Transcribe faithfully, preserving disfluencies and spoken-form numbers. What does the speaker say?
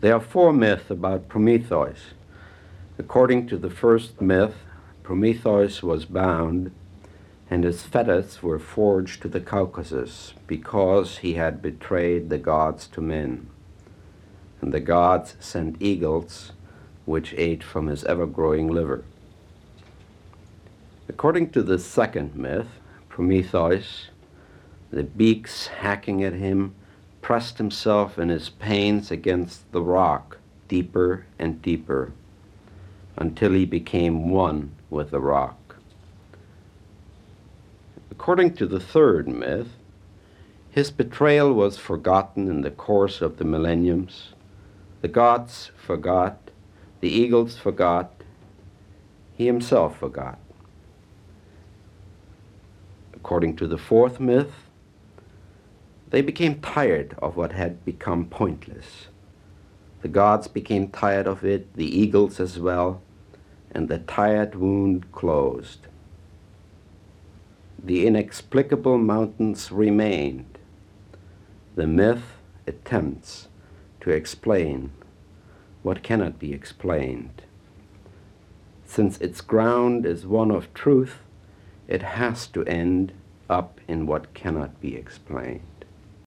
There are four myths about Prometheus. According to the first myth, Prometheus was bound and his fetters were forged to the Caucasus because he had betrayed the gods to men. And the gods sent eagles, which ate from his ever-growing liver. According to the second myth, Prometheus, the beaks hacking at him, pressed himself in his pains against the rock deeper and deeper until he became one with the rock. According to the third myth, his betrayal was forgotten in the course of the millenniums. The gods forgot, the eagles forgot, he himself forgot. According to the fourth myth, they became tired of what had become pointless. The gods became tired of it, the eagles as well, and the tired wound closed. The inexplicable mountains remained. The myth attempts to explain what cannot be explained. Since its ground is one of truth, it has to end up in what cannot be explained.